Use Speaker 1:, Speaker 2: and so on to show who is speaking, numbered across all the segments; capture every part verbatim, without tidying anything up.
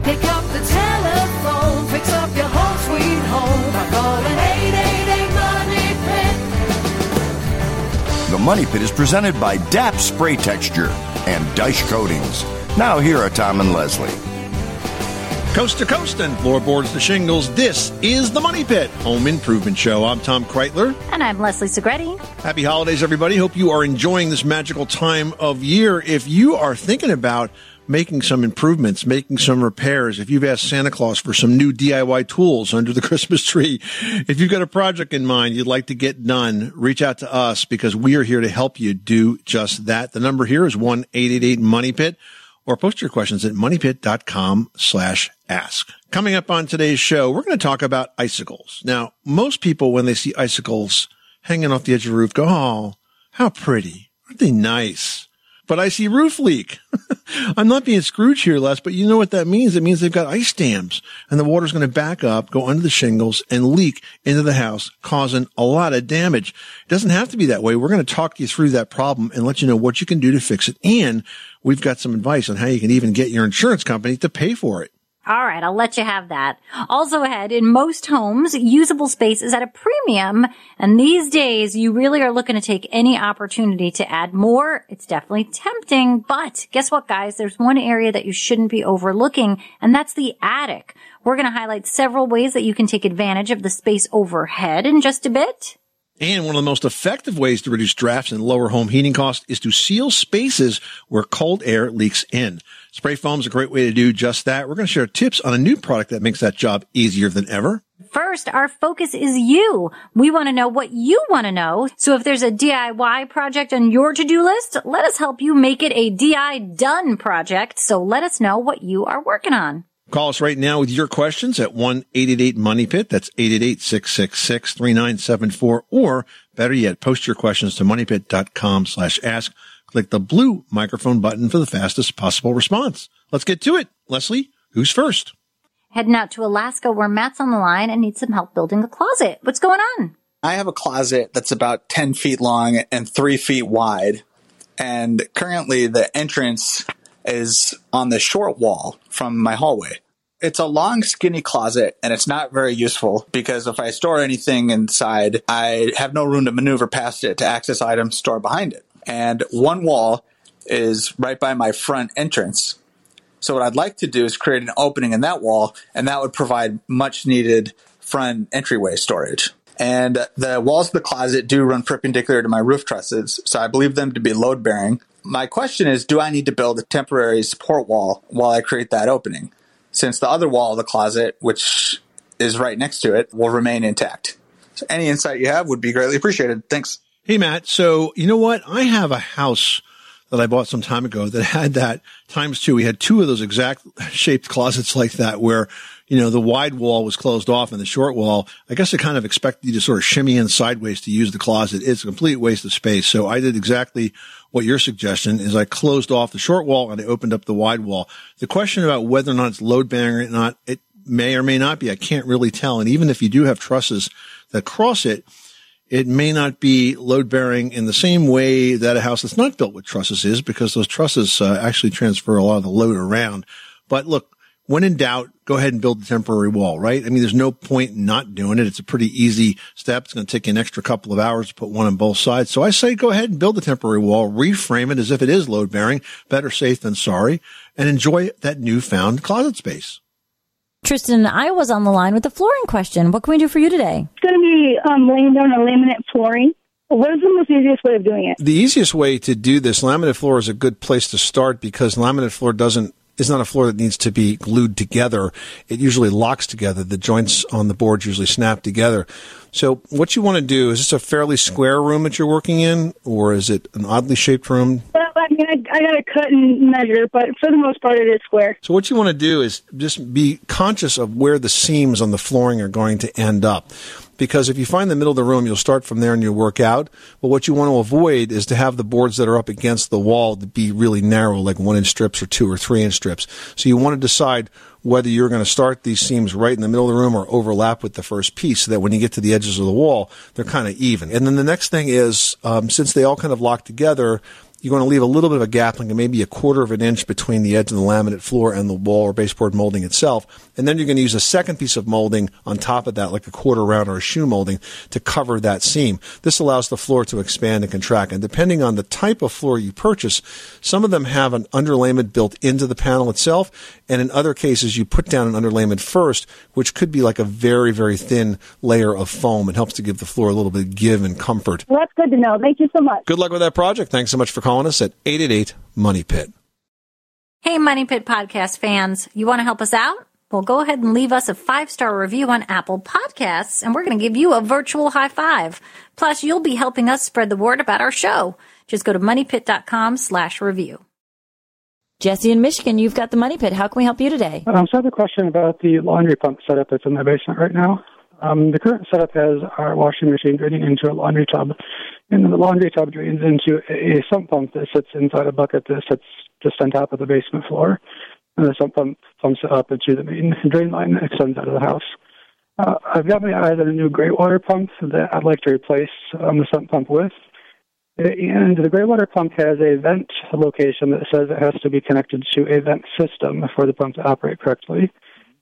Speaker 1: Pick up the telephone, fix up your home sweet home by calling eight eight eight Money Pit.
Speaker 2: The Money Pit is presented by D A P Spray Texture and Dyche Coatings. Now here are Tom and Leslie.
Speaker 3: Coast to coast and floorboards to shingles, this is the Money Pit Home Improvement Show. I'm Tom Kreitler.
Speaker 4: And I'm Leslie Segretti.
Speaker 3: Happy holidays, everybody. Hope you are enjoying this magical time of year. If you are thinking about making some improvements, making some repairs, if you've asked Santa Claus for some new D I Y tools under the Christmas tree, if you've got a project in mind you'd like to get done, reach out to us because we are here to help you do just that. The number here is one eight eight eight Money Pit. Or post your questions at moneypit.com slash ask. Coming up on today's show, we're going to talk about icicles. Now, most people, when they see icicles hanging off the edge of a roof, go, oh, how pretty. Aren't they nice? But I see roof leak. I'm not being Scrooge here, Les, but you know what that means? It means they've got ice dams, and the water's going to back up, go under the shingles, and leak into the house, causing a lot of damage. It doesn't have to be that way. We're going to talk you through that problem and let you know what you can do to fix it. And we've got some advice on how you can even get your insurance company to pay for it.
Speaker 4: All right, I'll let you have that. Also ahead, in most homes, usable space is at a premium, and these days you really are looking to take any opportunity to add more. It's definitely tempting, but guess what, guys? There's one area that you shouldn't be overlooking, and that's the attic. We're going to highlight several ways that you can take advantage of the space overhead in just a bit.
Speaker 3: And one of the most effective ways to reduce drafts and lower home heating costs is to seal spaces where cold air leaks in. Spray foam is a great way to do just that. We're going to share tips on a new product that makes that job easier than ever.
Speaker 4: First, our focus is you. We want to know what you want to know. So if there's a D I Y project on your to-do list, let us help you make it a D I done project. So let us know what you are working on.
Speaker 3: Call us right now with your questions at one eight eight eight Money Pit. That's eight eight eight, six six six, three nine seven four. Or better yet, post your questions to moneypit.com slash ask. Click the blue microphone button for the fastest possible response. Let's get to it. Leslie, who's first?
Speaker 4: Heading out to Alaska where Matt's on the line and needs some help building a closet. What's going on?
Speaker 5: I have a closet that's about ten feet long and three feet wide. And currently the entrance is on the short wall from my hallway. It's a long, skinny closet, and it's not very useful because if I store anything inside, I have no room to maneuver past it to access items stored behind it. And one wall is right by my front entrance. So what I'd like to do is create an opening in that wall, and that would provide much needed front entryway storage. And the walls of the closet do run perpendicular to my roof trusses, so I believe them to be load bearing. My question is, do I need to build a temporary support wall while I create that opening? Since the other wall of the closet, which is right next to it, will remain intact. So any insight you have would be greatly appreciated. Thanks.
Speaker 3: Hey, Matt. So you know what? I have a house that I bought some time ago that had that times two. We had two of those exact shaped closets like that where, you know, the wide wall was closed off and the short wall, I guess it kind of expected you to sort of shimmy in sideways to use the closet. It's a complete waste of space. So I did exactly what your suggestion is. I closed off the short wall and I opened up the wide wall. The question about whether or not it's load bearing or not, it may or may not be. I can't really tell. And even if you do have trusses that cross it, it may not be load bearing in the same way that a house that's not built with trusses is, because those trusses uh, actually transfer a lot of the load around. But look, when in doubt, go ahead and build the temporary wall, right? I mean, there's no point in not doing it. It's a pretty easy step. It's going to take you an extra couple of hours to put one on both sides. So I say go ahead and build the temporary wall, reframe it as if it is load bearing, better safe than sorry, and enjoy that newfound closet space.
Speaker 6: Tristan, I was on the line with the flooring question. What can we do for you today?
Speaker 7: It's going to be um, laying down a laminate flooring. What is the most easiest way of doing it?
Speaker 3: The easiest way to do this, laminate floor is a good place to start because laminate floor doesn't is not a floor that needs to be glued together. It usually locks together. The joints on the boards usually snap together. So what you want to do, is this a fairly square room that you're working in, or is it an oddly shaped room?
Speaker 7: Well, I mean, I, I got to cut and measure, but for the most part, it is square.
Speaker 3: So what you want to do is just be conscious of where the seams on the flooring are going to end up. Because if you find the middle of the room, you'll start from there and you'll work out. But what you want to avoid is to have the boards that are up against the wall to be really narrow, like one-inch strips or two or three-inch strips. So you want to decide whether you're going to start these seams right in the middle of the room or overlap with the first piece so that when you get to the edges of the wall, they're kind of even. And then the next thing is, um, since they all kind of lock together, you're going to leave a little bit of a gap, like maybe a quarter of an inch between the edge of the laminate floor and the wall or baseboard molding itself. And then you're going to use a second piece of molding on top of that, like a quarter round or a shoe molding, to cover that seam. This allows the floor to expand and contract. And depending on the type of floor you purchase, some of them have an underlayment built into the panel itself. And in other cases, you put down an underlayment first, which could be like a very, very thin layer of foam. It helps to give the floor a little bit of give and comfort.
Speaker 7: Well, that's good to know. Thank you so much.
Speaker 3: Good luck with that project. Thanks so much for calling us at eight eight eight, MONEY PIT.
Speaker 4: Hey, Money Pit podcast fans, you want to help us out? Well, go ahead and leave us a five-star review on Apple Podcasts, and we're going to give you a virtual high five. Plus, you'll be helping us spread the word about our show. Just go to moneypit.com slash review.
Speaker 6: Jesse in Michigan, you've got the Money Pit. How can we help you today?
Speaker 8: Um, so I have a question about the laundry pump setup that's in my basement right now. Um, the current setup has our washing machine draining into a laundry tub, and then the laundry tub drains into a, a sump pump that sits inside a bucket that sits just on top of the basement floor. And the sump pump pumps it up into the main drain line that extends out of the house. Uh, I've got my eyes on a new gray water pump that I'd like to replace um, the sump pump with. And the gray water pump has a vent location that says it has to be connected to a vent system for the pump to operate correctly.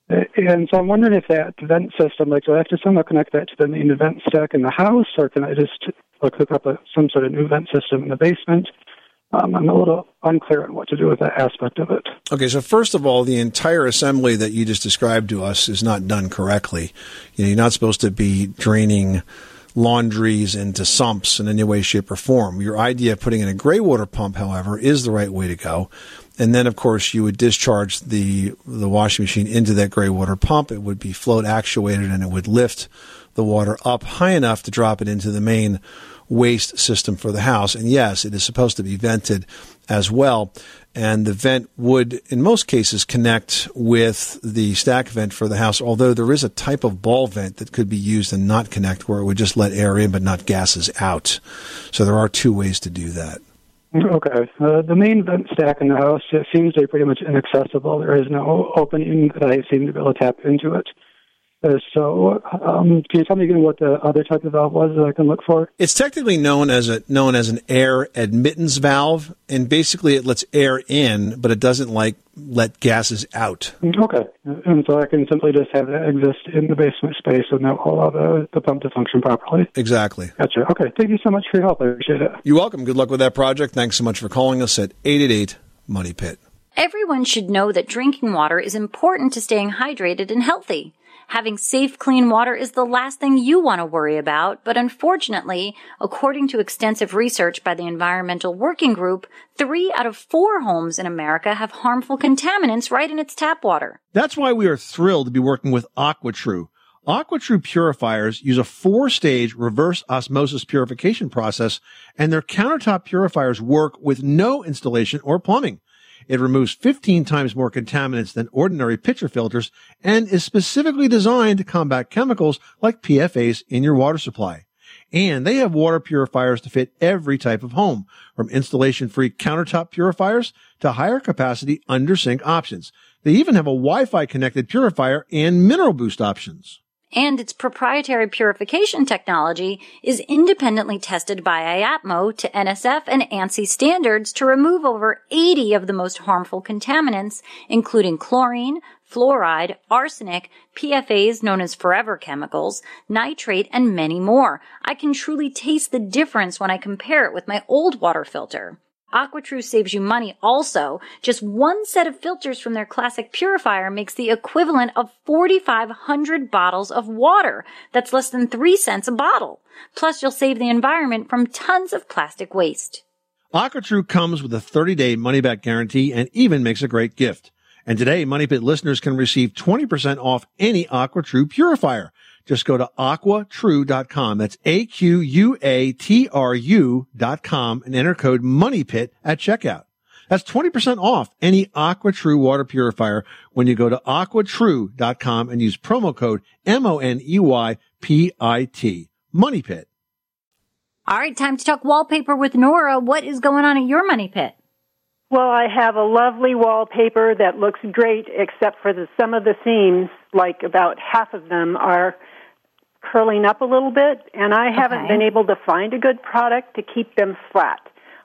Speaker 8: And so I'm wondering if that vent system, like, do I have to somehow connect that to the main vent stack in the house, or can I just like, hook up a, some sort of new vent system in the basement? Um, I'm a little unclear on what to do with that aspect of it.
Speaker 3: Okay, so first of all, the entire assembly that you just described to us is not done correctly. You know, you're not supposed to be draining laundries into sumps in any way, shape, or form. Your idea of putting in a gray water pump, however, is the right way to go. And then, of course, you would discharge the the washing machine into that gray water pump. It would be float actuated, and it would lift the water up high enough to drop it into the main waste system for the house. And yes, it is supposed to be vented as well. And the vent would, in most cases, connect with the stack vent for the house, although there is a type of ball vent that could be used and not connect, where it would just let air in but not gases out. So there are two ways to do that.
Speaker 8: Okay. Uh, the main vent stack in the house, it seems to be pretty much inaccessible. There is no opening that I seem to be able to tap into it. Uh, so, um, can you tell me again what the other type of valve was that I can look for?
Speaker 3: It's technically known as a known as an air admittance valve, and basically it lets air in, but it doesn't like let gases out.
Speaker 8: Okay, and so I can simply just have that exist in the basement space and that will allow the, the pump to function properly.
Speaker 3: Exactly.
Speaker 8: Gotcha. Okay, thank you so much for your help. I appreciate it.
Speaker 3: You're welcome. Good luck with that project. Thanks so much for calling us at eight eight eight, MONEY PIT.
Speaker 4: Everyone should know that drinking water is important to staying hydrated and healthy. Having safe, clean water is the last thing you want to worry about, but unfortunately, according to extensive research by the Environmental Working Group, three out of four homes in America have harmful contaminants right in its tap water.
Speaker 3: That's why we are thrilled to be working with AquaTrue. AquaTrue purifiers use a four-stage reverse osmosis purification process, and their countertop purifiers work with no installation or plumbing. It removes fifteen times more contaminants than ordinary pitcher filters and is specifically designed to combat chemicals like P F As in your water supply. And they have water purifiers to fit every type of home, from installation-free countertop purifiers to higher capacity under-sink options. They even have a Wi-Fi connected purifier and mineral boost options.
Speaker 4: And its proprietary purification technology is independently tested by I A P M O to N S F and ANSI standards to remove over eighty of the most harmful contaminants, including chlorine, fluoride, arsenic, P F As known as forever chemicals, nitrate, and many more. I can truly taste the difference when I compare it with my old water filter. AquaTrue saves you money also. Just one set of filters from their classic purifier makes the equivalent of forty-five hundred bottles of water. That's less than three cents a bottle. Plus, you'll save the environment from tons of plastic waste.
Speaker 3: AquaTrue comes with a thirty-day money-back guarantee and even makes a great gift. And today, Money Pit listeners can receive twenty percent off any AquaTrue purifier. Just go to aqua true dot com. That's A Q U A T R U dot com and enter code MONEYPIT at checkout. That's twenty percent off any AquaTrue water purifier when you go to aqua true dot com and use promo code M O N E Y P I T. Money Pit.
Speaker 4: All right, time to talk wallpaper with Nora. What is going on at your Money Pit?
Speaker 9: Well, I have a lovely wallpaper that looks great, except for the, some of the seams, like about half of them are curling up a little bit, and I haven't
Speaker 4: Okay.
Speaker 9: been able to find a good product to keep them flat.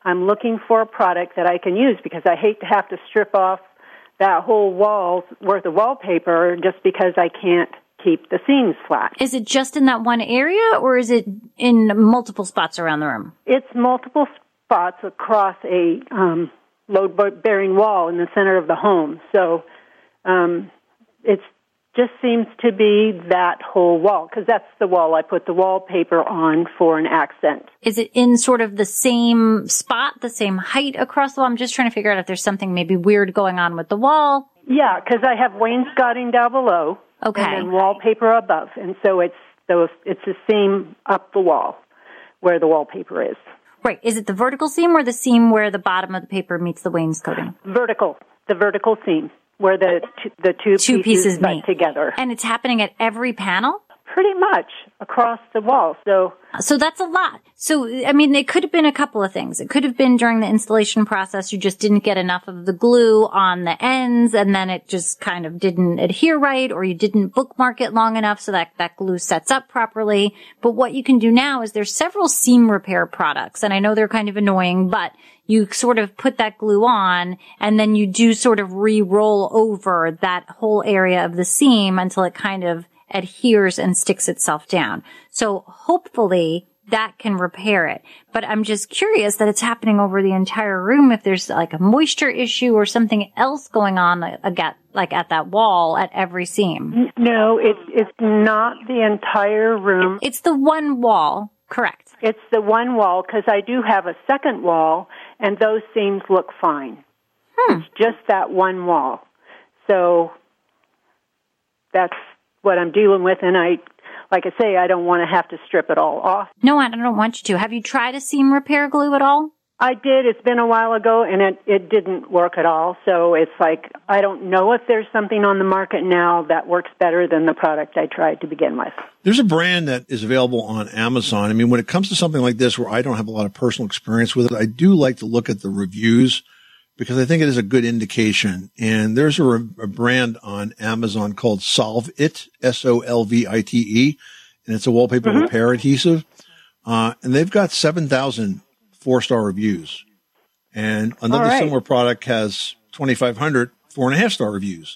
Speaker 9: I'm looking for a product that I can use because I hate to have to strip off that whole wall's worth of wallpaper just because I can't keep the seams flat.
Speaker 4: Is it just in that one area, or is it in multiple spots around the room?
Speaker 9: It's multiple spots across a um, load-bearing wall in the center of the home. So um, it just seems to be that whole wall, because that's the wall I put the wallpaper on for an accent.
Speaker 4: Is it in sort of the same spot, the same height across the wall? I'm just trying to figure out if there's something maybe weird going on with the wall.
Speaker 9: Yeah, because I have wainscoting down below.
Speaker 4: Okay.
Speaker 9: And then wallpaper above. And so it's those, it's the seam up the wall where the wallpaper is.
Speaker 4: Right. Is it the vertical seam or the seam where the bottom of the paper meets the wainscoting?
Speaker 9: Vertical. The vertical seam where the t- the two,
Speaker 4: two
Speaker 9: pieces,
Speaker 4: pieces
Speaker 9: meet
Speaker 4: meet
Speaker 9: together.
Speaker 4: And it's happening at every panel?
Speaker 9: Pretty much across the wall. So
Speaker 4: So that's a lot. So, I mean, it could have been a couple of things. It could have been during the installation process, you just didn't get enough of the glue on the ends, and then it just kind of didn't adhere right, or you didn't bookmark it long enough so that that glue sets up properly. But what you can do now is there's several seam repair products, and I know they're kind of annoying, but you sort of put that glue on, and then you do sort of re-roll over that whole area of the seam until it kind of adheres and sticks itself down. So hopefully that can repair it. But I'm just curious that it's happening over the entire room, if there's like a moisture issue or something else going on like at that wall at every seam.
Speaker 9: No, it's it's not the entire room.
Speaker 4: It's the one wall, correct?
Speaker 9: It's the one wall, because I do have a second wall, and those seams look fine.
Speaker 4: Hmm.
Speaker 9: It's just that one wall. So that's what I'm dealing with, and I, like I say, I don't want to have to strip it all off.
Speaker 4: No, I don't want you to. Have you tried a seam repair glue at all?
Speaker 9: I did. It's been a while ago, and it, it didn't work at all. So it's like, I don't know if there's something on the market now that works better than the product I tried to begin with.
Speaker 3: There's a brand that is available on Amazon. I mean, when it comes to something like this where I don't have a lot of personal experience with it, I do like to look at the reviews, because I think it is a good indication. And there's a, a brand on Amazon called Solvit, S O L V I T E, and it's a wallpaper mm-hmm. repair adhesive. Uh, and they've got seven thousand four-star reviews. And another
Speaker 9: right.
Speaker 3: similar product has twenty-five hundred four and a half star reviews.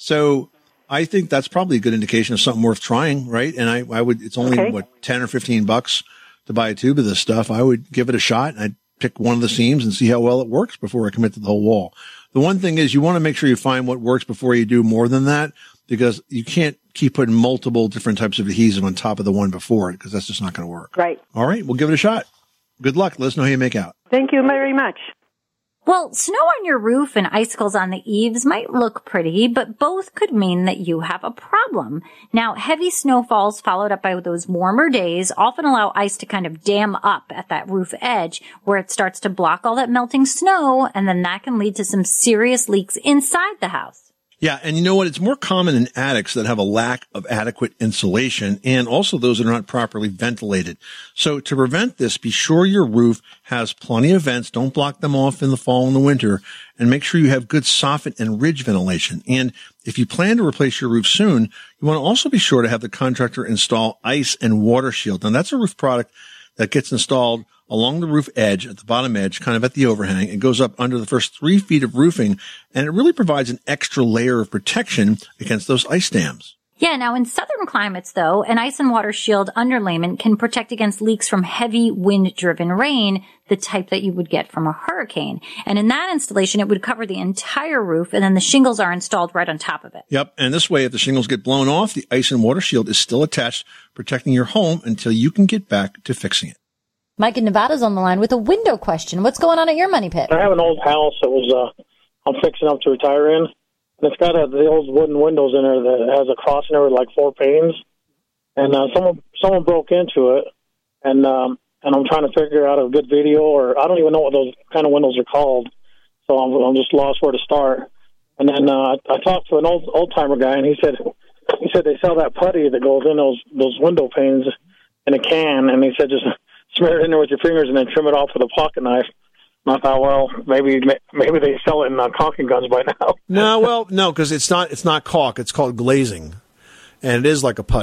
Speaker 3: So I think that's probably a good indication of something worth trying, right? And I, I would, it's only
Speaker 9: okay.
Speaker 3: what, ten or fifteen bucks to buy a tube of this stuff. I would give it a shot, and I'd pick one of the seams and see how well it works before I commit to the whole wall. The one thing is you want to make sure you find what works before you do more than that, because you can't keep putting multiple different types of adhesive on top of the one before it, because that's just not going to work.
Speaker 9: Right.
Speaker 3: All right. We'll give it a shot. Good luck. Let us know how you make out.
Speaker 9: Thank you very much.
Speaker 4: Well, snow on your roof and icicles on the eaves might look pretty, but both could mean that you have a problem. Now, heavy snowfalls followed up by those warmer days often allow ice to kind of dam up at that roof edge, where it starts to block all that melting snow, and then that can lead to some serious leaks inside the house.
Speaker 3: Yeah, and you know what? It's more common in attics that have a lack of adequate insulation, and also those that are not properly ventilated. So to prevent this, be sure your roof has plenty of vents. Don't block them off in the fall and the winter, and make sure you have good soffit and ridge ventilation. And if you plan to replace your roof soon, you want to also be sure to have the contractor install ice and water shield. Now, that's a roof product that gets installed along the roof edge, at the bottom edge, kind of at the overhang. It goes up under the first three feet of roofing, and it really provides an extra layer of protection against those ice dams.
Speaker 4: Yeah, now in southern climates, though, an ice and water shield underlayment can protect against leaks from heavy wind-driven rain, the type that you would get from a hurricane. And in that installation, it would cover the entire roof, and then the shingles are installed right on top of it.
Speaker 3: Yep, and this way, if the shingles get blown off, the ice and water shield is still attached, protecting your home until you can get back to fixing it.
Speaker 6: Mike in Nevada's on the line with a window question. What's going on at your money pit?
Speaker 10: I have an old house that was uh, I'm fixing up to retire in. And it's got uh, the old wooden windows in there that has a cross in there with like four panes. And uh, someone someone broke into it, and um, and I'm trying to figure out a good video, or I don't even know what those kind of windows are called. So I'm, I'm just lost where to start. And then uh, I talked to an old old timer guy, and he said he said they sell that putty that goes in those those window panes in a can, and he said just smear it in there with your fingers and then trim it off with a pocket knife. And I thought, well, maybe maybe they sell it in uh, caulking guns by now.
Speaker 3: No, well, no, because it's not it's not caulk. It's called glazing, and it is like a putty.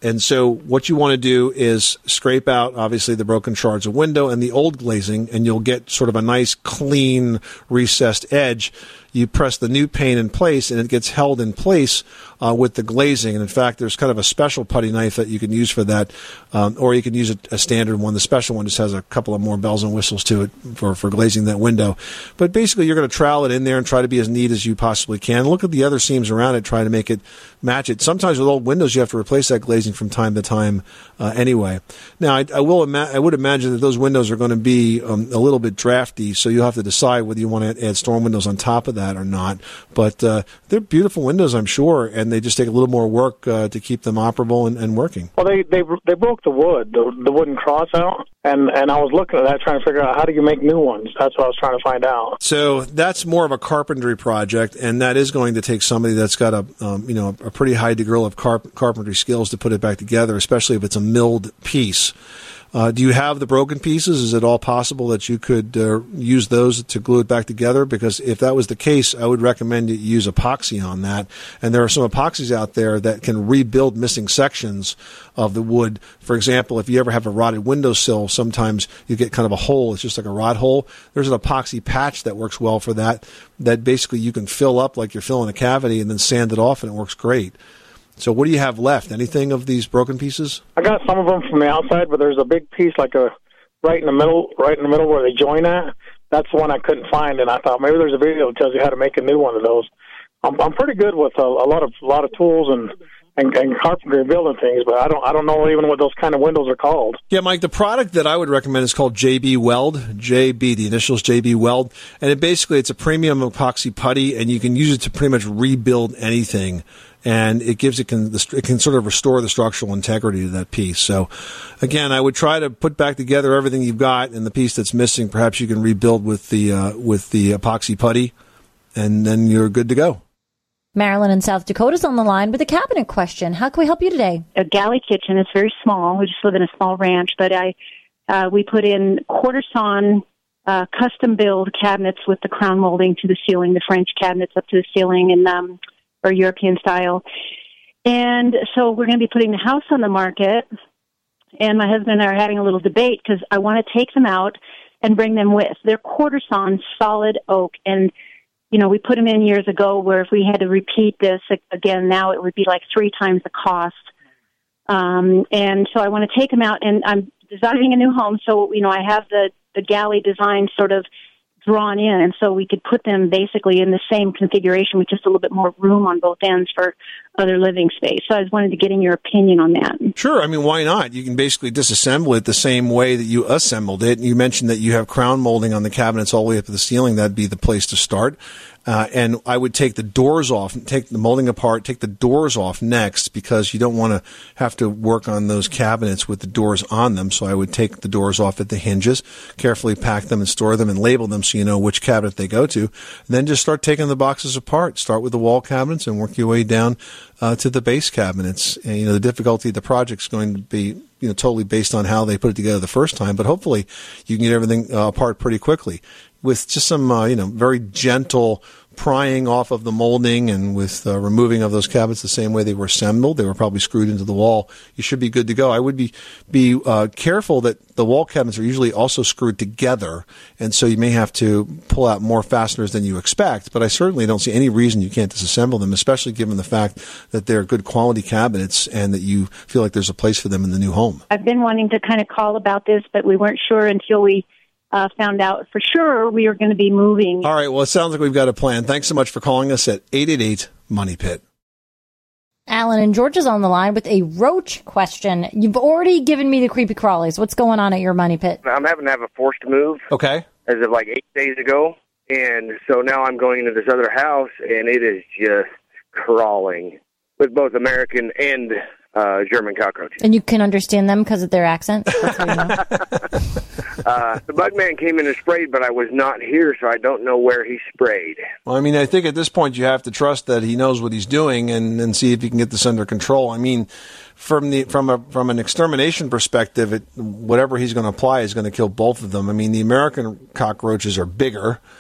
Speaker 3: And so what you want to do is scrape out, obviously, the broken shards of window and the old glazing, and you'll get sort of a nice, clean, recessed edge. You press the new pane in place, and it gets held in place uh, with the glazing. And, in fact, there's kind of a special putty knife that you can use for that, um, or you can use a, a standard one. The special one just has a couple of more bells and whistles to it for, for glazing that window. But basically, you're going to trowel it in there and try to be as neat as you possibly can. Look at the other seams around it, try to make it match it. Sometimes with old windows, you have to replace that glazing from time to time uh, anyway. Now, I, I will ima- I would imagine that those windows are going to be um, a little bit drafty, so you'll have to decide whether you want to add storm windows on top of that or not. But uh, they're beautiful windows, I'm sure, and they just take a little more work uh, to keep them operable and, and working.
Speaker 10: Well, they they they broke the wood, the, the wooden cross out, and, and I was looking at that trying to figure out how do you make new ones. That's what I was trying to find out.
Speaker 3: So that's more of a carpentry project, and that is going to take somebody that's got a um, you know a pretty high degree of carp- carpentry skills to put it back together, especially if it's a milled piece. Uh, do you have the broken pieces? Is it all possible that you could uh, use those to glue it back together? Because if that was the case, I would recommend you use epoxy on that. And there are some epoxies out there that can rebuild missing sections of the wood. For example, if you ever have a rotted windowsill, sometimes you get kind of a hole. It's just like a rot hole. There's an epoxy patch that works well for that, that basically you can fill up like you're filling a cavity and then sand it off, and it works great. So what do you have left? Anything of these broken pieces?
Speaker 10: I got some of them from the outside, but there's a big piece like a right in the middle, right in the middle where they join at. That's the one I couldn't find, and I thought maybe there's a video that tells you how to make a new one of those. I'm, I'm pretty good with a, a lot of a lot of tools and, and, and carpentry and building things, but I don't I don't know even what those kind of windows are called.
Speaker 3: Yeah, Mike, the product that I would recommend is called J B Weld. J B, the initials J B Weld, and it basically it's a premium epoxy putty, and you can use it to pretty much rebuild anything. And it gives it can it can sort of restore the structural integrity to that piece. So, again, I would try to put back together everything you've got, and the piece that's missing, perhaps you can rebuild with the uh, with the epoxy putty, and then you're good to go.
Speaker 6: Marilyn in South Dakota's on the line with a cabinet question. How can we help you today?
Speaker 11: A galley kitchen. It's very small. We just live in a small ranch, but I uh, we put in quarter sawn uh, custom build cabinets with the crown molding to the ceiling, the French cabinets up to the ceiling, and um, or European style. And so we're going to be putting the house on the market, and my husband and I are having a little debate because I want to take them out and bring them with. They're quarter sawn, solid oak, and, you know, we put them in years ago where if we had to repeat this again now, it would be like three times the cost. Um, and so I want to take them out, and I'm designing a new home, so, you know, I have the, the galley design sort of drawn in, and so we could put them basically in the same configuration with just a little bit more room on both ends for other living space. So I was wanted to get in your opinion on that.
Speaker 3: Sure. I mean, why not? You can basically disassemble it the same way that you assembled it. You mentioned that you have crown molding on the cabinets all the way up to the ceiling. That'd be the place to start. Uh, and I would take the doors off, take the molding apart, take the doors off next, because you don't want to have to work on those cabinets with the doors on them. So I would take the doors off at the hinges, carefully pack them and store them and label them so you know which cabinet they go to. And then just start taking the boxes apart. Start with the wall cabinets and work your way down uh, to the base cabinets. And, you know, the difficulty of the project is going to be, you know, totally based on how they put it together the first time. But hopefully you can get everything uh, apart pretty quickly with just some, uh, you know, very gentle prying off of the molding and with uh, removing of those cabinets the same way they were assembled. They were probably screwed into the wall. You should be good to go. I would be be uh, careful that the wall cabinets are usually also screwed together, and so you may have to pull out more fasteners than you expect, but I certainly don't see any reason you can't disassemble them, especially given the fact that they're good quality cabinets and that you feel like there's a place for them in the new home.
Speaker 11: I've been wanting to kind of call about this, but we weren't sure until we Uh, found out for sure we were going to be moving.
Speaker 3: All right. Well, it sounds like we've got a plan. Thanks so much for calling us at eight eight eight, money pit.
Speaker 6: Alan in Georgia's on the line with a roach question. You've already given me the creepy crawlies. What's going on at your money pit?
Speaker 12: I'm having to have a forced move.
Speaker 3: Okay.
Speaker 12: As of like eight days ago. And so now I'm going into this other house, and it is just crawling with both American and uh, German cockroaches.
Speaker 6: And you can understand them because of their accent? That's how you know.
Speaker 12: Uh, the bug man came in and sprayed, but I was not here, so I don't know where he sprayed.
Speaker 3: Well, I mean, I think at this point you have to trust that he knows what he's doing and, and see if you can get this under control. I mean, from the from a from an extermination perspective, it, whatever he's going to apply is going to kill both of them. I mean, the American cockroaches are bigger,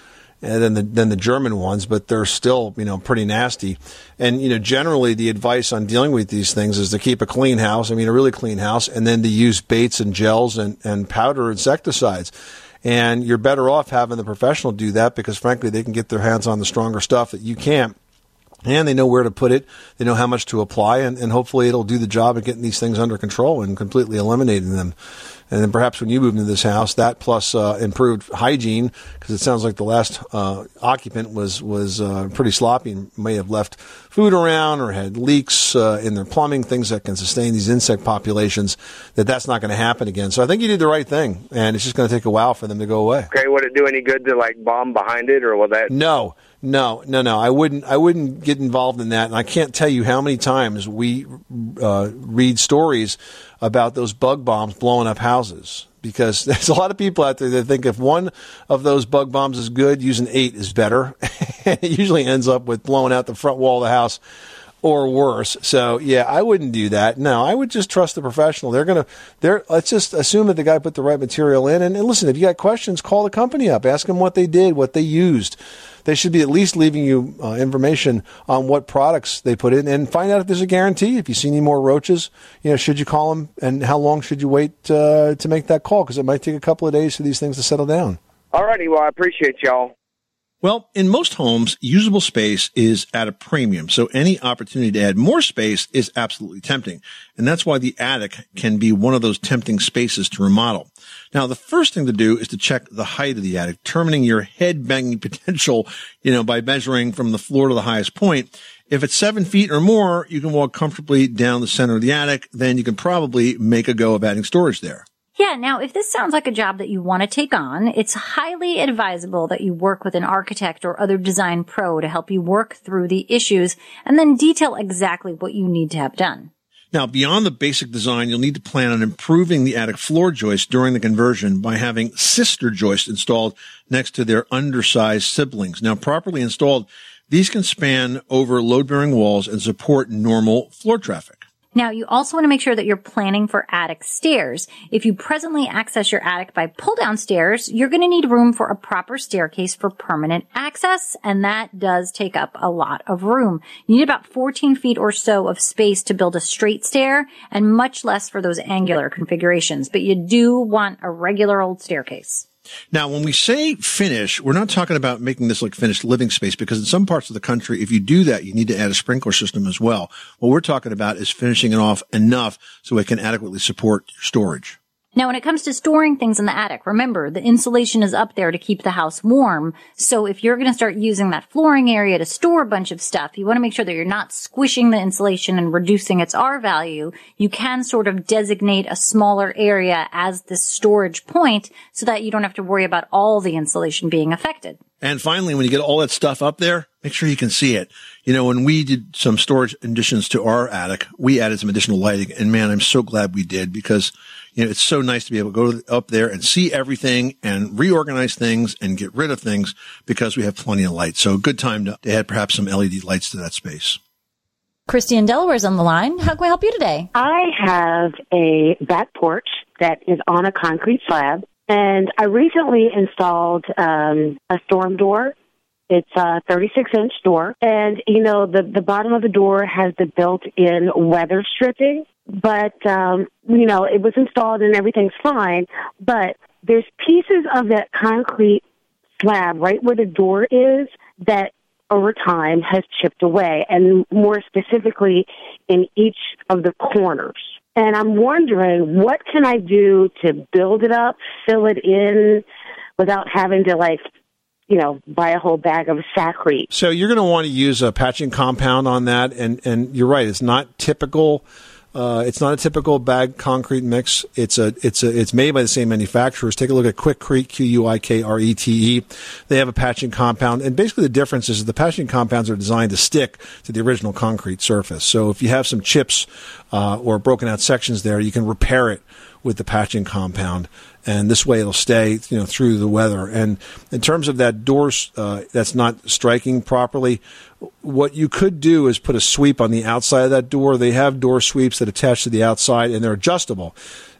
Speaker 3: uh, than the than the German ones, but they're still, you know, pretty nasty. And, you know, generally the advice on dealing with these things is to keep a clean house, I mean, a really clean house, and then to use baits and gels and, and powder insecticides. And you're better off having the professional do that because, frankly, they can get their hands on the stronger stuff that you can't. And they know where to put it. They know how much to apply, and, and hopefully it'll do the job of getting these things under control and completely eliminating them. And then perhaps when you move into this house, that plus uh, improved hygiene, because it sounds like the last uh, occupant was was uh, pretty sloppy and may have left food around or had leaks uh, in their plumbing, things that can sustain these insect populations, that that's not going to happen again. So I think you did the right thing, and it's just going to take a while for them to go away.
Speaker 12: Okay, would it do any good to, like, bomb behind it, or will that...
Speaker 3: No. No, no, no. I wouldn't. I wouldn't get involved in that. And I can't tell you how many times we uh, read stories about those bug bombs blowing up houses. Because there's a lot of people out there that think if one of those bug bombs is good, using eight is better. It usually ends up with blowing out the front wall of the house or worse. So yeah, I wouldn't do that. No, I would just trust the professional. They're gonna. They're. Let's just assume that the guy put the right material in. And, and listen, if you got questions, call the company up. Ask them what they did, what they used. They should be at least leaving you uh, information on what products they put in, and find out if there's a guarantee. If you see any more roaches, you know, should you call them, and how long should you wait uh, to make that call? Because it might take a couple of days for these things to settle down.
Speaker 12: All righty. Well, I appreciate y'all.
Speaker 3: Well, in most homes, usable space is at a premium, so any opportunity to add more space is absolutely tempting. And that's why the attic can be one of those tempting spaces to remodel. Now, the first thing to do is to check the height of the attic, determining your head-banging potential, you know, by measuring from the floor to the highest point. If it's seven feet or more, you can walk comfortably down the center of the attic. Then you can probably make a go of adding storage there.
Speaker 4: Yeah, now if this sounds like a job that you want to take on, it's highly advisable that you work with an architect or other design pro to help you work through the issues and then detail exactly what you need to have done.
Speaker 3: Now, beyond the basic design, you'll need to plan on improving the attic floor joist during the conversion by having sister joists installed next to their undersized siblings. Now, properly installed, these can span over load-bearing walls and support normal floor traffic.
Speaker 4: Now, you also want to make sure that you're planning for attic stairs. If you presently access your attic by pull-down stairs, you're going to need room for a proper staircase for permanent access, and that does take up a lot of room. You need about fourteen feet or so of space to build a straight stair, and much less for those angular configurations, but you do want a regular old staircase.
Speaker 3: Now, when we say finish, we're not talking about making this like finished living space, because in some parts of the country, if you do that, you need to add a sprinkler system as well. What we're talking about is finishing it off enough so it can adequately support your storage.
Speaker 4: Now, when it comes to storing things in the attic, remember, the insulation is up there to keep the house warm. So if you're going to start using that flooring area to store a bunch of stuff, you want to make sure that you're not squishing the insulation and reducing its R value. You can sort of designate a smaller area as the storage point so that you don't have to worry about all the insulation being affected.
Speaker 3: And finally, when you get all that stuff up there, make sure you can see it. You know, when we did some storage additions to our attic, we added some additional lighting. And man, I'm so glad we did, because, you know, it's so nice to be able to go up there and see everything and reorganize things and get rid of things, because we have plenty of light. So a good time to add perhaps some L E D lights to that space.
Speaker 6: Christy in Delaware is on the line. How can we help you today?
Speaker 13: I have a back porch that is on a concrete slab, and I recently installed um, a storm door. It's a thirty-six inch door, and, you know, the, the bottom of the door has the built-in weather stripping, but, um, you know, it was installed and everything's fine, but there's pieces of that concrete slab right where the door is that over time has chipped away, and more specifically in each of the corners. And I'm wondering, what can I do to build it up, fill it in, without having to, like, you know, buy a whole bag of Sakrete?
Speaker 3: So you're going to want to use a patching compound on that, and, and you're right, it's not typical. Uh, it's not a typical bag concrete mix. It's a, it's a, it's made by the same manufacturers. Take a look at Quikrete, Q U I K R E T E. They have a patching compound, and basically the difference is the patching compounds are designed to stick to the original concrete surface. So if you have some chips, uh, or broken out sections there, you can repair it with the patching compound, and this way it'll stay, you know, through the weather. And in terms of that door uh, that's not striking properly, what you could do is put a sweep on the outside of that door. They have door sweeps that attach to the outside, and they're adjustable.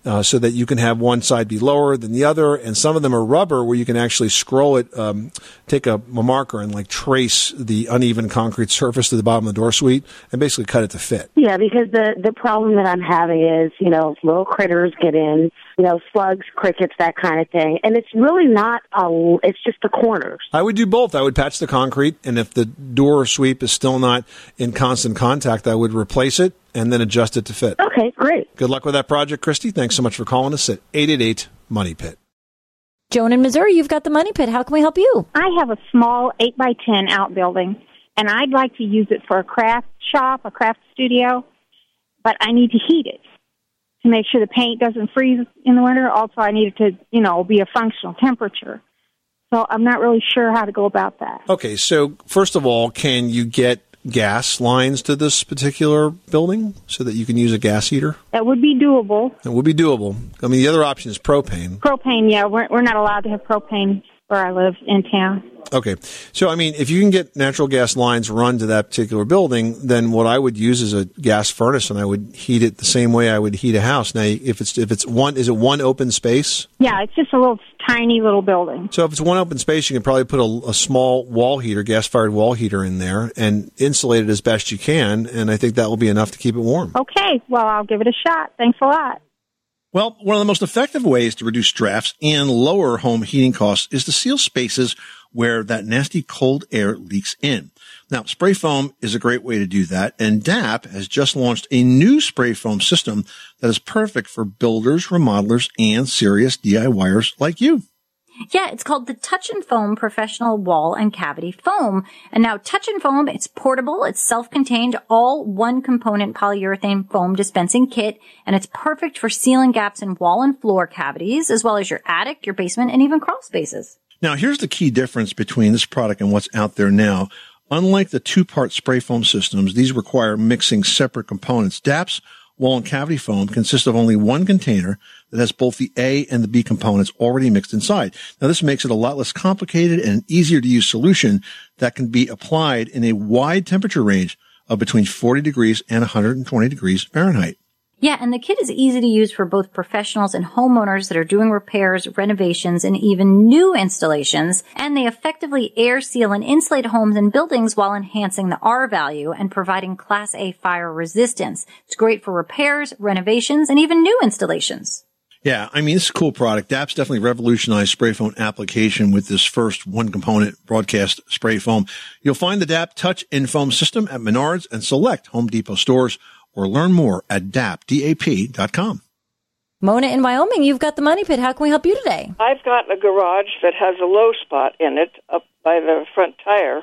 Speaker 3: uh, so that you can have one side be lower than the other. And some of them are rubber where you can actually scroll it, um, take a, a marker and like trace the uneven concrete surface to the bottom of the door suite and basically cut it to fit.
Speaker 13: Yeah, because the, the problem that I'm having is, you know, little critters get in, you know, slugs, crickets, that kind of thing. And it's really not, a, it's just the corners.
Speaker 3: I would do both. I would patch the concrete, and if the door sweep is still not in constant contact, I would replace it and then adjust it to fit.
Speaker 13: Okay, great.
Speaker 3: Good luck with that project, Christy. Thanks so much for calling us at eight eight eight, MONEY PIT.
Speaker 6: Joan in Missouri, you've got the Money Pit. How can we help you?
Speaker 14: I have a small eight by ten outbuilding, and I'd like to use it for a craft shop, a craft studio, but I need to heat it to make sure the paint doesn't freeze in the winter. Also, I need it to, you know, be a functional temperature. So I'm not really sure how to go about that.
Speaker 3: Okay, so first of all, can you get gas lines to this particular building so that you can use a gas heater?
Speaker 14: That would be doable.
Speaker 3: It would be doable. I mean, the other option is propane.
Speaker 14: Propane, yeah. We're, we're not allowed to have propane where I live in town.
Speaker 3: Okay. So, I mean, if you can get natural gas lines run to that particular building, then what I would use is a gas furnace, and I would heat it the same way I would heat a house. Now, if it's if it's one, is it one open space?
Speaker 14: Yeah, it's just a little tiny little building.
Speaker 3: So if it's one open space, you can probably put a, a small wall heater, gas-fired wall heater in there and insulate it as best you can, and I think that will be enough to keep it warm.
Speaker 14: Okay. Well, I'll give it a shot. Thanks a lot.
Speaker 3: Well, one of the most effective ways to reduce drafts and lower home heating costs is to seal spaces where that nasty cold air leaks in. Now, spray foam is a great way to do that, and D A P has just launched a new spray foam system that is perfect for builders, remodelers, and serious DIYers like you.
Speaker 4: Yeah, it's called the Touch and Foam Professional Wall and Cavity Foam. And now Touch and Foam, it's portable, it's self-contained, all one-component polyurethane foam dispensing kit, and it's perfect for sealing gaps in wall and floor cavities, as well as your attic, your basement, and even crawl spaces.
Speaker 3: Now, here's the key difference between this product and what's out there now. Unlike the two-part spray foam systems, these require mixing separate components. D A P's wall and cavity foam consists of only one container that has both the A and the B components already mixed inside. Now, this makes it a lot less complicated and an easier to use solution that can be applied in a wide temperature range of between forty degrees and one hundred twenty degrees Fahrenheit.
Speaker 4: Yeah, and the kit is easy to use for both professionals and homeowners that are doing repairs, renovations, and even new installations. And they effectively air seal and insulate homes and buildings while enhancing the R value and providing Class A fire resistance. It's great for repairs, renovations, and even new installations.
Speaker 3: Yeah, I mean, it's a cool product. D A P's definitely revolutionized spray foam application with this first one-component broadcast spray foam. You'll find the D A P Touch and Foam system at Menards and select Home Depot stores, or learn more at D A P, D A P dot com.
Speaker 6: Mona in Wyoming, you've got the Money Pit. How can we help you today?
Speaker 15: I've got a garage that has a low spot in it up by the front tire,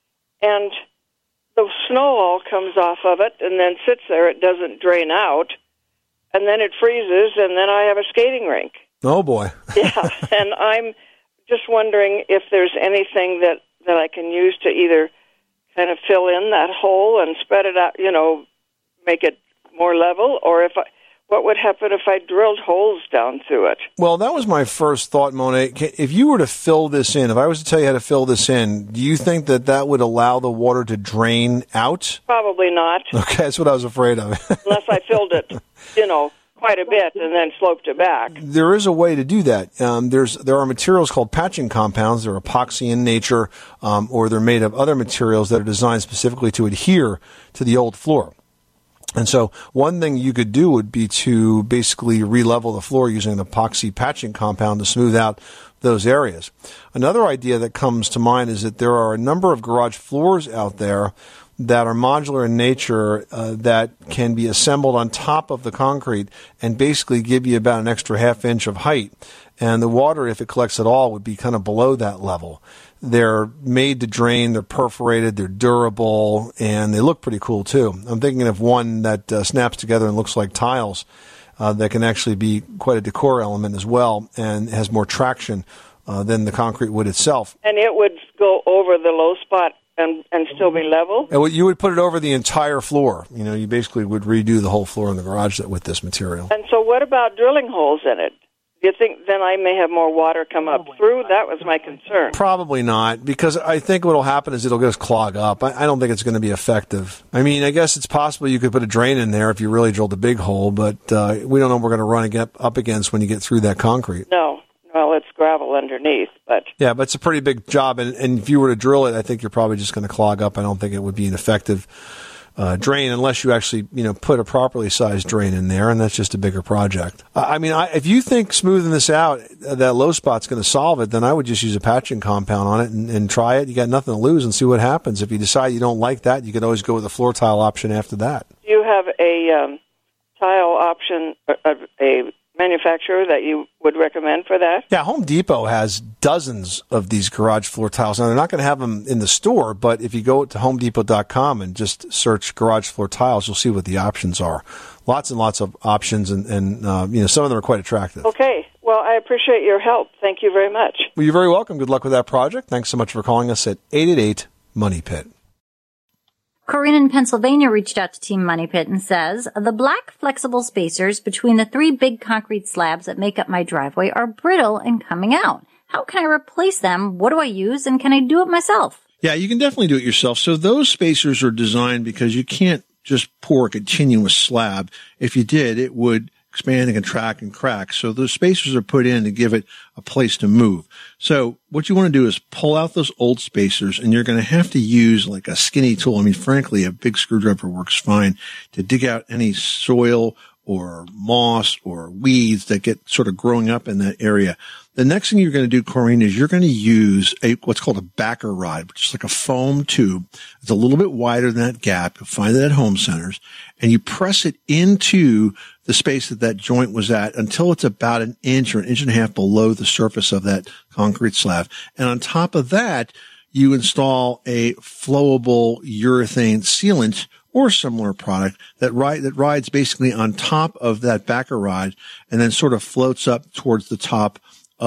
Speaker 15: and the snow all comes off of it and then sits there. It doesn't drain out, and then it freezes, and then I have a skating rink.
Speaker 3: Oh, boy.
Speaker 15: Yeah, and I'm just wondering if there's anything that, that I can use to either kind of fill in that hole and spread it out, you know, make it more level, or if I, what would happen if I drilled holes down through it?
Speaker 3: Well, that was my first thought, Mona. If you were to fill this in, if I was to tell you how to fill this in, do you think that that would allow the water to drain out?
Speaker 15: Probably not.
Speaker 3: Okay, that's what I was afraid of.
Speaker 15: Unless I filled it, you know, quite a bit and then sloped it back.
Speaker 3: There is a way to do that. Um, there's there are materials called patching compounds. They're epoxy in nature, um, or they're made of other materials that are designed specifically to adhere to the old floor. And so one thing you could do would be to basically re-level the floor using an epoxy patching compound to smooth out those areas. Another idea that comes to mind is that there are a number of garage floors out there that are modular in nature uh, that can be assembled on top of the concrete and basically give you about an extra half inch of height. And the water, if it collects at all, would be kind of below that level. They're made to drain, they're perforated, they're durable, and they look pretty cool too. I'm thinking of one that uh, snaps together and looks like tiles uh, that can actually be quite a decor element as well and has more traction uh, than the concrete would itself.
Speaker 15: And it would go over the low spot and, and still be level?
Speaker 3: And you would put it over the entire floor. You know, you basically would redo the whole floor in the garage with this material.
Speaker 15: And so what about drilling holes in it? you think then I may have more water come up through? That was my concern.
Speaker 3: Probably not, because I think what will happen is it'll just clog up. I, I don't think it's going to be effective. I mean, I guess it's possible you could put a drain in there if you really drilled a big hole, but uh, we don't know what we're going to run ag- up against when you get through that concrete.
Speaker 15: No. Well, it's gravel underneath, but...
Speaker 3: Yeah, but it's a pretty big job, and, and if you were to drill it, I think you're probably just going to clog up. I don't think it would be an effective uh, drain unless you actually, you know, put a properly sized drain in there, and that's just a bigger project. Uh, I mean, I, if you think smoothing this out, uh, that low spot's going to solve it, then I would just use a patching compound on it and, and try it. You got nothing to lose and see what happens. If you decide you don't like that, you could always go with a floor tile option after that.
Speaker 15: Do you have a um, tile option, a, a manufacturer that you would recommend for that?
Speaker 3: Yeah, Home Depot has dozens of these garage floor tiles. Now, they're not going to have them in the store, but if you go to home depot dot com and just search garage floor tiles, you'll see what the options are. Lots and lots of options, and, and uh, you know, some of them are quite attractive.
Speaker 15: Okay. Well, I appreciate your help. Thank you very much.
Speaker 3: Well, you're very welcome. Good luck with that project. Thanks so much for calling us at eight eight eight, money pit.
Speaker 4: Corinne in Pennsylvania reached out to Team Money Pit and says, the black flexible spacers between the three big concrete slabs that make up my driveway are brittle and coming out. How can I replace them? What do I use? And can I do it myself?
Speaker 3: Yeah, you can definitely do it yourself. So those spacers are designed because you can't just pour a continuous slab. If you did, it would expand and contract and crack. So those spacers are put in to give it a place to move. So what you want to do is pull out those old spacers, and you're going to have to use like a skinny tool. I mean, frankly, a big screwdriver works fine to dig out any soil or moss or weeds that get sort of growing up in that area. The next thing you're going to do, Corinne, is you're going to use a what's called a backer rod, which is like a foam tube. It's a little bit wider than that gap. You'll find it at home centers, and you press it into the space that that joint was at until it's about an inch or an inch and a half below the surface of that concrete slab. And on top of that, you install a flowable urethane sealant or similar product that ride, that rides basically on top of that backer rod and then sort of floats up towards the top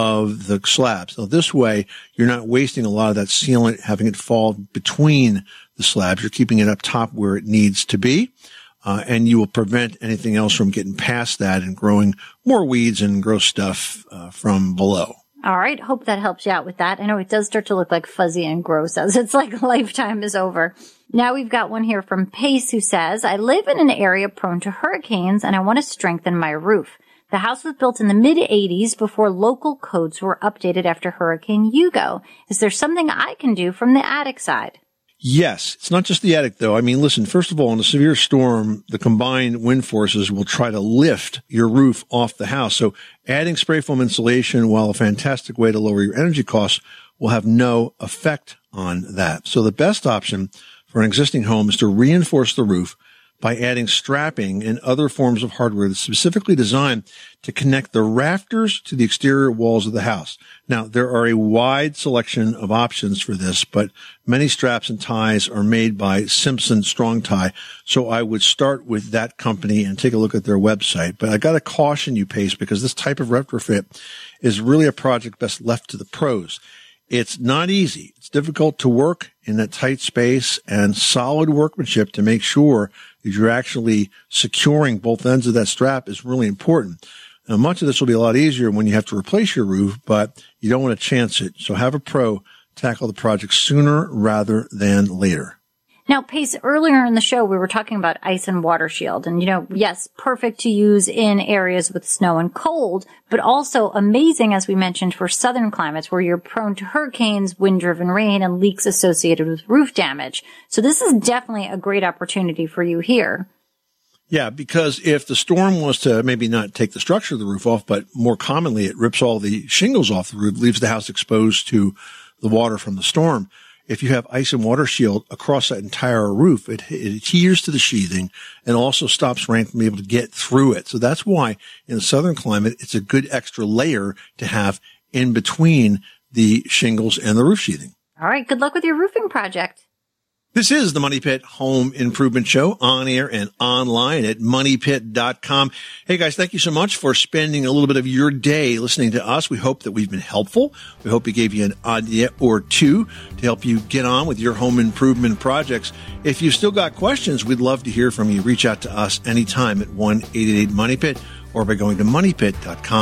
Speaker 3: of the slab. So this way, you're not wasting a lot of that sealant, having it fall between the slabs. You're keeping it up top where it needs to be. Uh, and you will prevent anything else from getting past that and growing more weeds and gross stuff uh, from below.
Speaker 4: All right. Hope that helps you out with that. I know it does start to look like fuzzy and gross as it's like lifetime is over. Now we've got one here from Pace who says, I live in an area prone to hurricanes and I want to strengthen my roof. The house was built in the mid eighties before local codes were updated after Hurricane Hugo. Is there something I can do from the attic side?
Speaker 3: Yes. It's not just the attic, though. I mean, listen, first of all, in a severe storm, the combined wind forces will try to lift your roof off the house. So adding spray foam insulation, while a fantastic way to lower your energy costs, will have no effect on that. So the best option for an existing home is to reinforce the roof by adding strapping and other forms of hardware that's specifically designed to connect the rafters to the exterior walls of the house. Now, there are a wide selection of options for this, but many straps and ties are made by Simpson Strong Tie, so I would start with that company and take a look at their website. But I got to caution you, Pace, because this type of retrofit is really a project best left to the pros. It's not easy. It's difficult to work in that tight space, and solid workmanship to make sure that you're actually securing both ends of that strap is really important. Now, much of this will be a lot easier when you have to replace your roof, but you don't want to chance it. So have a pro tackle the project sooner rather than later.
Speaker 4: Now, Pace, earlier in the show, we were talking about ice and water shield. And, you know, yes, perfect to use in areas with snow and cold, but also amazing, as we mentioned, for southern climates where you're prone to hurricanes, wind-driven rain, and leaks associated with roof damage. So this is definitely a great opportunity for you here.
Speaker 3: Yeah, because if the storm was to maybe not take the structure of the roof off, but more commonly it rips all the shingles off the roof, leaves the house exposed to the water from the storm. If you have ice and water shield across that entire roof, it, it adheres to the sheathing and also stops rain from being able to get through it. So that's why in the southern climate, it's a good extra layer to have in between the shingles and the roof sheathing.
Speaker 4: All right. Good luck with your roofing project.
Speaker 3: This is the Money Pit Home Improvement Show, on air and online at money pit dot com. Hey guys, thank you so much for spending a little bit of your day listening to us. We hope that we've been helpful. We hope we gave you an idea or two to help you get on with your home improvement projects. If you've still got questions, we'd love to hear from you. Reach out to us anytime at one eight eight eight money pit or by going to money pit dot com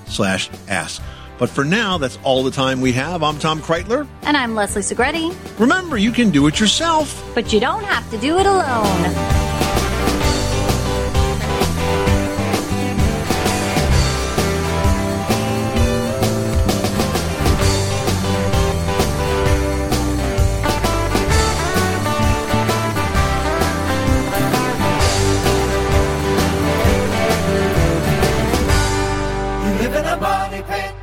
Speaker 3: slash ask. But for now, that's all the time we have. I'm Tom Kreitler.
Speaker 4: And I'm Leslie Segretti.
Speaker 3: Remember, you can do it yourself.
Speaker 4: But you don't have to do it alone.
Speaker 1: You live in a money pit.